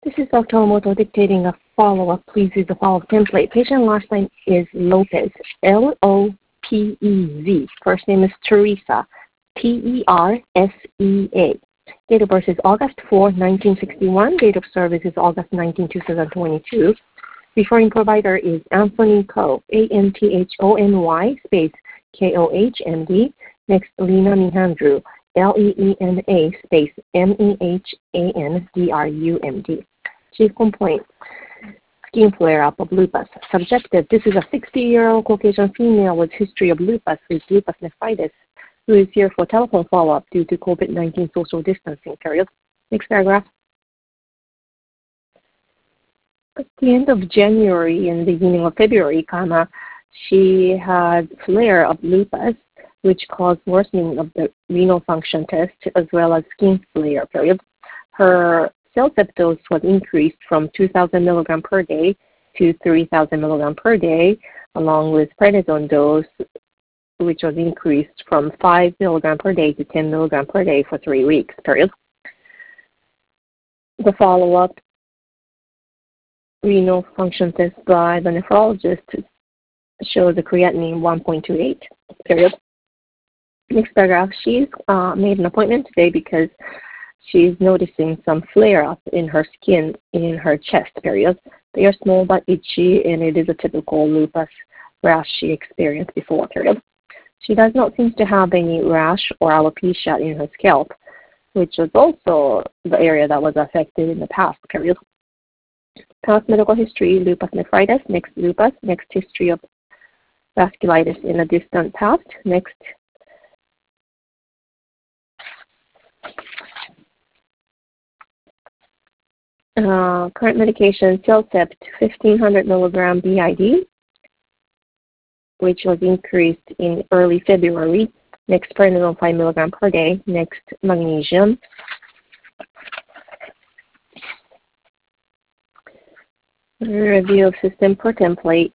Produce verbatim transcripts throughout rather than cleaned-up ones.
This is Doctor Omoto dictating a follow-up. Please use the follow-up template. Patient last name is Lopez, L O P E Z. First name is Teresa, T E R S E A. Date of birth is August fourth, nineteen sixty-one. Date of service is August nineteenth, two thousand twenty-two. Referring provider is Anthony Koh, A N T H O N Y, space K O H M D. Next, Lena Mehandru, L E E N A, space M E H A N D R U M D. Chief complaint, skin flare-up of lupus. Subjective, this is a sixty-year-old Caucasian female with history of lupus with lupus nephritis who is here for telephone follow-up due to COVID nineteen social distancing period. Next paragraph. At the end of January and the beginning of February, comma, she had flare of lupus, which caused worsening of the renal function test as well as skin flare period. Her CellCept dose was increased from two thousand milligrams per day to three thousand milligrams per day, along with prednisone dose, which was increased from five milligrams per day to ten milligrams per day for three weeks period. The follow-up renal function test by the nephrologist showed the creatinine one point two eight period. Next paragraph, she's uh, made an appointment today because she's noticing some flare-up in her skin in her chest period. They are small but itchy, and it is a typical lupus rash she experienced before period. She does not seem to have any rash or alopecia in her scalp, which was also the area that was affected in the past period. Past medical history, lupus nephritis. Next, lupus. Next, history of vasculitis in the distant past. Next, Uh, current medication, CellCept, fifteen hundred milligrams B I D, which was increased in early February. Next, prednisone five milligrams per day. Next, magnesium. Review of system per template.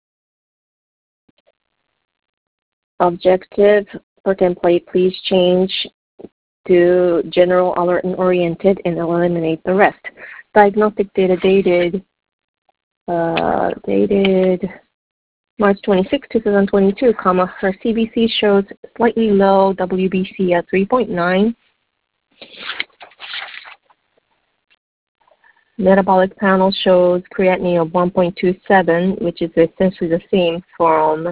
Objective per template, please change to general, alert, and oriented, and eliminate the rest. Diagnostic data dated uh, dated March twenty-sixth, two thousand twenty-two, comma, her C B C shows slightly low W B C at three point nine. Metabolic panel shows creatinine of one point two seven, which is essentially the same from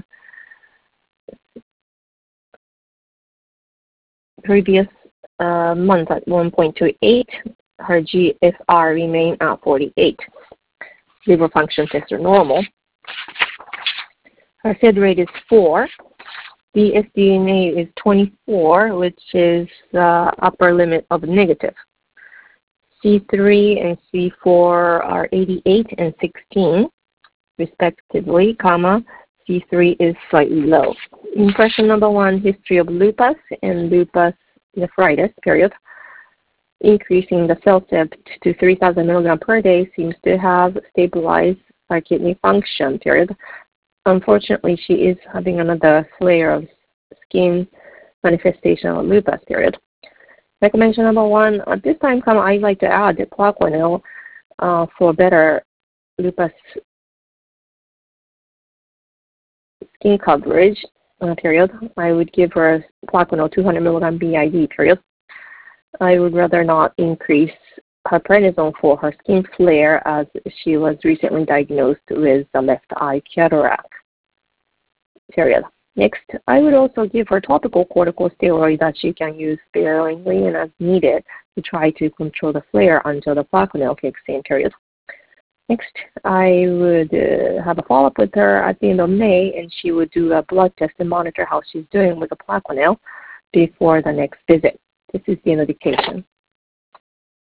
previous uh, month at one point two eight. Her G F R remained at forty-eight. Liver function tests are normal. Her S I D rate is four. The S D N A is twenty-four, which is the upper limit of negative. C three and C four are eighty-eight and sixteen, respectively, comma, C three is slightly low. Impression number one, history of lupus and lupus nephritis, period. Increasing the CellCept to three thousand milligrams per day seems to have stabilized her kidney function, period. Unfortunately, she is having another flare of skin manifestation of lupus, period. Recommendation number one, at this time, I'd like to add Plaquenil uh, for better lupus skin coverage, uh, period. I would give her Plaquenil two hundred milligrams B I D, period. I would rather not increase her prednisone for her skin flare as she was recently diagnosed with the left eye cataract, period. Next, I would also give her topical corticosteroid that she can use sparingly and as needed to try to control the flare until the Plaquenil kicks in, period. Next, I would uh, have a follow-up with her at the end of May, and she would do a blood test and monitor how she's doing with the Plaquenil before the next visit. This is the end of dictation.